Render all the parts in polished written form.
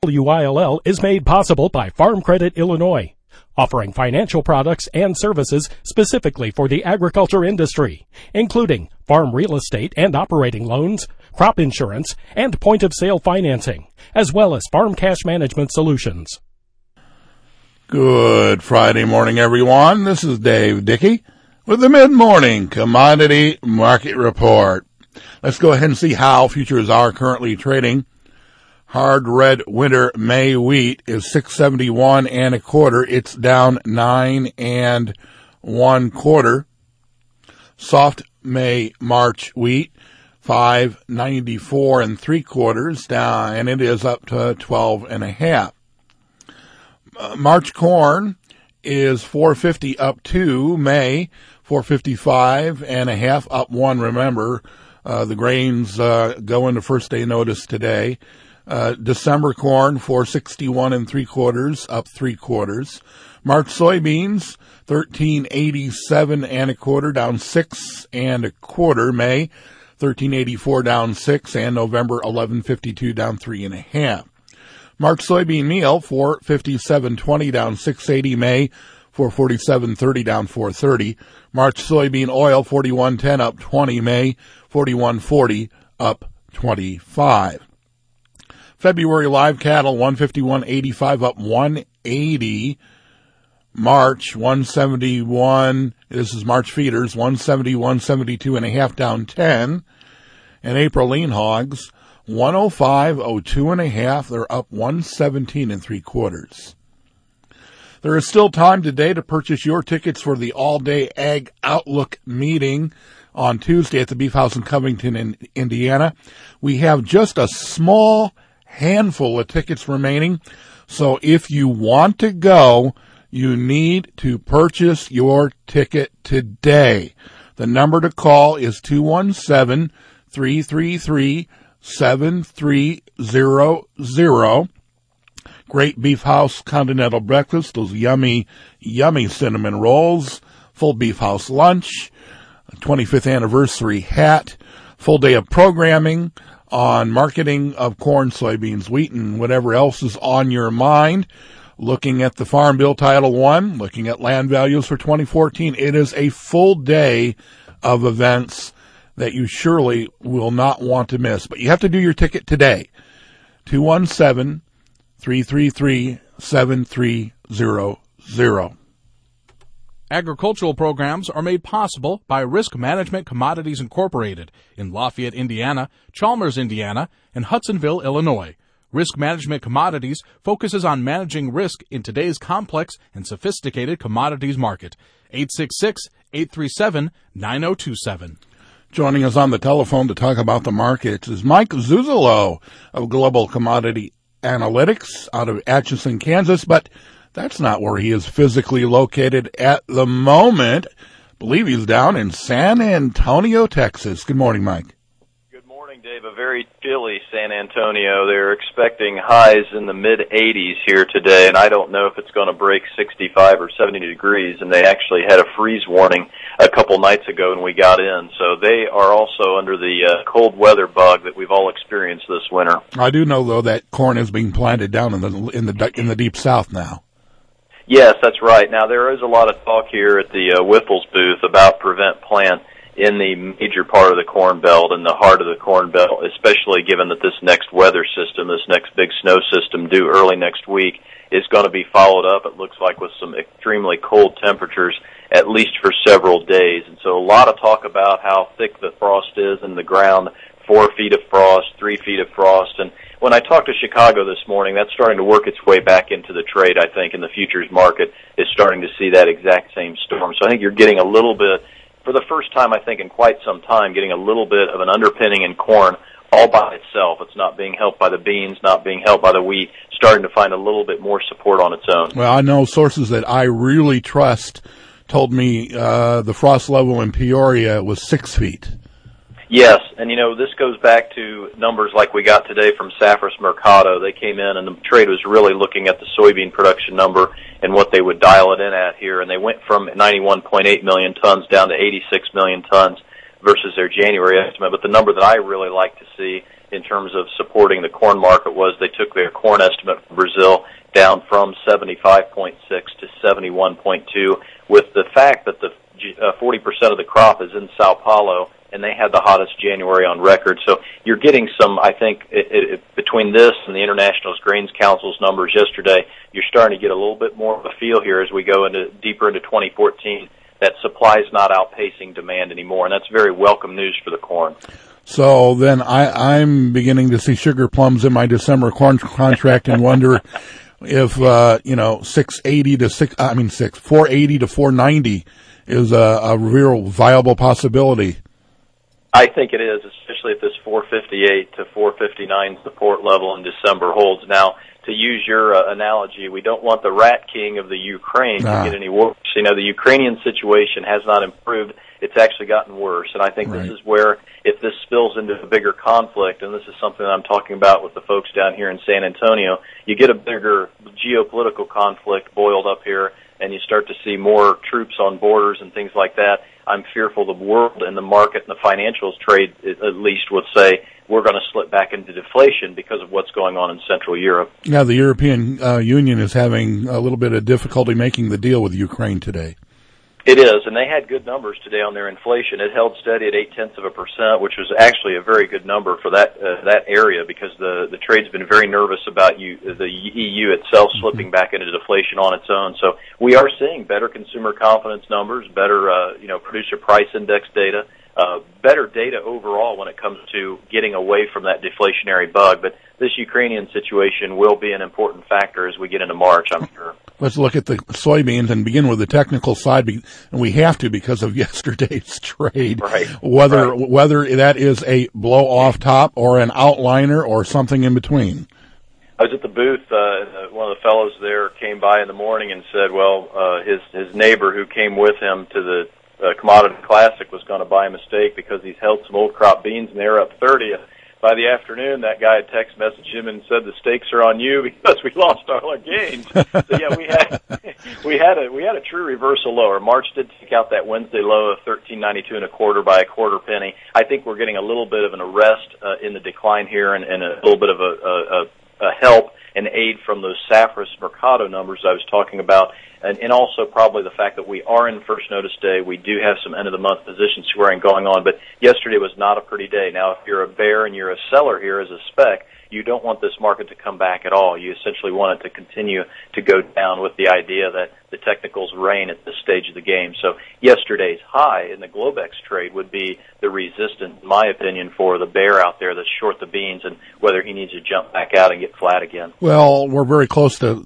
WILL is made possible by Farm Credit Illinois, offering financial products and services specifically for the agriculture industry, including farm real estate and operating loans, crop insurance, and point-of-sale financing, as well as farm cash management solutions. Good Friday morning, everyone. This is Dave Dickey with the Mid-Morning Commodity Market Report. Let's go ahead and see how futures are currently trading. Hard red winter May wheat is 671 and a quarter. It's down 9 1/4. Soft May March wheat 594 3/4 down, and it is up to 12 1/2. March corn is 450 up 2. May 455 1/2 up 1. Remember, the grains go into first day notice today. December corn 461 3/4 up 3/4. March soybeans 1387 1/4 down 6 1/4. May 1384 down 6, and November 1152 down 3 1/2. March soybean meal 457.20 down 680. May 447.30 down 430. March soybean oil 41.10 up 20. May 41.40 up 25. February live cattle 151.85 up 180. March 171. This is March feeders 172 1/2 down 10. And April lean hogs 105.02 1/2. They're up 117 3/4. There is still time today to purchase your tickets for the all-day Ag Outlook meeting on Tuesday at the Beef House in Covington, Indiana. We have just a small handful of tickets remaining, so if you want to go, you need to purchase your ticket today. The number to call is 217-333-7300. Great Beef House Continental Breakfast, those yummy, yummy cinnamon rolls, full Beef House lunch, 25th anniversary hat, full day of programming on marketing of corn, soybeans, wheat, and whatever else is on your mind. Looking at the Farm Bill Title I, looking at land values for 2014. It is a full day of events that you surely will not want to miss. But you have to do your ticket today. 217-333-7300. Agricultural programs are made possible by Risk Management Commodities Incorporated in Lafayette, Indiana, Chalmers, Indiana, and Hudsonville, Illinois. Risk Management Commodities focuses on managing risk in today's complex and sophisticated commodities market. 866-837-9027. Joining us on the telephone to talk about the markets is Mike Zuzolo of Global Commodity Analytics out of Atchison, Kansas, but that's not where he is physically located at the moment. I believe he's down in San Antonio, Texas. Good morning, Mike. Good morning, Dave. A very chilly San Antonio. They're expecting highs in the mid-80s here today, and I don't know if it's going to break 65 or 70 degrees, and they actually had a freeze warning a couple nights ago when we got in. So they are also under the cold weather bug that we've all experienced this winter. I do know, though, that corn is being planted down in the deep south now. Yes, that's right. Now, there is a lot of talk here at the Wyffels booth about prevent plant in the major part of the Corn Belt and the heart of the Corn Belt, especially given that this next weather system, this next big snow system due early next week, is going to be followed up, it looks like, with some extremely cold temperatures, at least for several days. And so a lot of talk about how thick the frost is in the ground, 4 feet of frost, 3 feet of frost. And when I talked to Chicago this morning, that's starting to work its way back into the trade, I think, and the futures market is starting to see that exact same storm. So I think you're getting a little bit, for the first time, I think, in quite some time, getting a little bit of an underpinning in corn all by itself. It's not being helped by the beans, not being helped by the wheat, starting to find a little bit more support on its own. Well, I know sources that I really trust told me the frost level in Peoria was 6 feet. Yes, and this goes back to numbers like we got today from Saffras Mercado. They came in and the trade was really looking at the soybean production number and what they would dial it in at here, and they went from 91.8 million tons down to 86 million tons versus their January estimate. But the number that I really like to see in terms of supporting the corn market was they took their corn estimate for Brazil down from 75.6 to 71.2, with the fact that the 40% of the crop is in Sao Paulo, and they had the hottest January on record. So you're getting some, I think, between this and the International Grains Council's numbers yesterday, you're starting to get a little bit more of a feel here as we go deeper into 2014 that supply is not outpacing demand anymore, and that's very welcome news for the corn. So then I'm beginning to see sugar plums in my December corn contract and wonder if 480 to 490 is a real viable possibility. I think it is, especially if this 458 to 459 support level in December holds. Now, to use your analogy, we don't want the rat king of the Ukraine to get any worse. The Ukrainian situation has not improved. It's actually gotten worse. And I think this is where, if this spills into a bigger conflict, and this is something that I'm talking about with the folks down here in San Antonio, you get a bigger geopolitical conflict boiled up here, and you start to see more troops on borders and things like that. I'm fearful the world and the market and the financials trade, at least, would say we're going to slip back into deflation because of what's going on in Central Europe. Yeah, the European Union is having a little bit of difficulty making the deal with Ukraine today. It is, and they had good numbers today on their inflation. It held steady at 0.8%, which was actually a very good number for that area, because the trade's been very nervous about the EU itself slipping back into deflation on its own. So we are seeing better consumer confidence numbers, better producer price index data, better data overall when it comes to getting away from that deflationary bug. But this Ukrainian situation will be an important factor as we get into March, I'm sure. Let's look at the soybeans and begin with the technical side, and we have to because of yesterday's trade. Right. Whether that is a blow-off top or an outliner or something in between. I was at the booth. One of the fellows there came by in the morning and said, his neighbor who came with him to the Commodity Classic was going to buy a mistake because he's held some old crop beans and they're up 30. By the afternoon, that guy had text messaged him and said the stakes are on you because we lost all our gains. So yeah, we had a true reversal lower. March did take out that Wednesday low of 13.92 by a quarter penny. I think we're getting a little bit of an arrest in the decline here, and a little bit of a help and aid from those Saffras Mercado numbers I was talking about. And also probably the fact that we are in first notice day. We do have some end-of-the-month position squaring going on, but yesterday was not a pretty day. Now, if you're a bear and you're a seller here as a spec, you don't want this market to come back at all. You essentially want it to continue to go down with the idea that the technicals reign at this stage of the game. So yesterday's high in the Globex trade would be the resistance, in my opinion, for the bear out there that's short the beans, and whether he needs to jump back out and get flat again. Well, we're very close to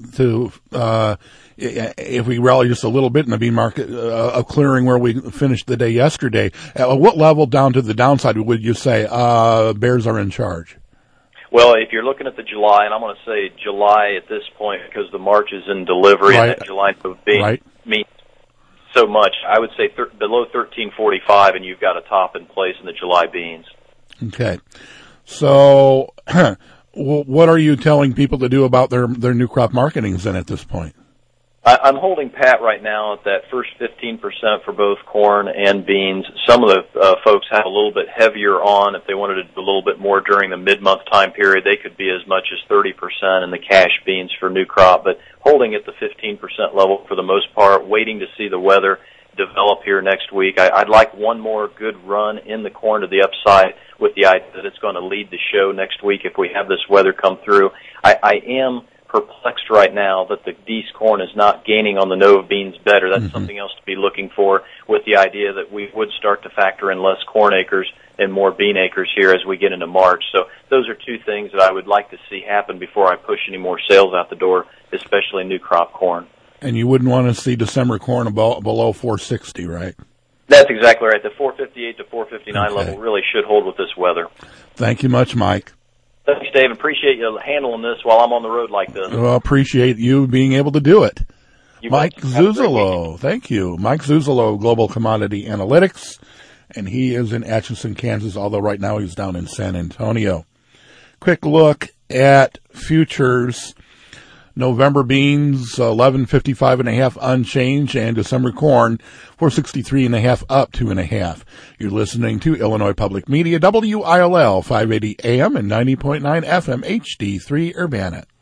if we rally just a little bit in the bean market, of clearing where we finished the day yesterday. At what level down to the downside would you say bears are in charge? Well, if you're looking at the July, and I'm going to say July at this point because the March is in delivery, and that July bean means so much, I would say below 13.45, and you've got a top in place in the July beans. Okay. So what are you telling people to do about their new crop marketings then at this point? I'm holding pat right now at that first 15% for both corn and beans. Some of the folks have a little bit heavier on. If they wanted to do a little bit more during the mid-month time period, they could be as much as 30% in the cash beans for new crop, but holding at the 15% level for the most part, waiting to see the weather develop here next week. I'd like one more good run in the corn to the upside with the idea that it's going to lead the show next week if we have this weather come through. I am perplexed right now that the Dees corn is not gaining on the Nova beans better. That's something else to be looking for, with the idea that we would start to factor in less corn acres and more bean acres here as we get into March. So those are two things that I would like to see happen before I push any more sales out the door, especially new crop corn. And you wouldn't want to see December corn below 460, right? That's exactly right. The 458 to 459 level really should hold with this weather. Thank you much, Mike. Thanks, Dave. Appreciate you handling this while I'm on the road like this. Well, appreciate you being able to do it. Mike Zuzolo. Thank you. Mike Zuzolo, Global Commodity Analytics, and he is in Atchison, Kansas, although right now he's down in San Antonio. Quick look at futures. November beans, 11.55.5 unchanged, and December corn, 463.5 up 2.5. You're listening to Illinois Public Media, WILL 580 AM and 90.9 FM HD3 Urbana.